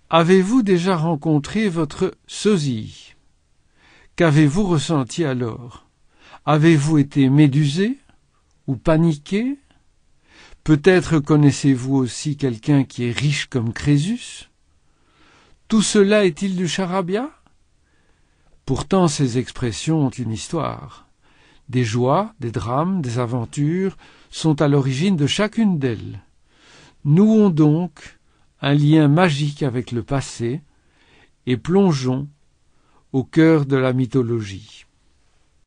Avez-vous déjà rencontré votre sosie? Qu'avez-vous ressenti alors? Avez-vous été médusé ou paniqué? Peut-être connaissez-vous aussi quelqu'un qui est riche comme Crésus? Tout cela est-il du charabia? Pourtant ces expressions ont une histoire. Des joies, des drames, des aventures sont à l'origine de chacune d'elles. Nouons donc un lien magique avec le passé et plongeons au cœur de la mythologie.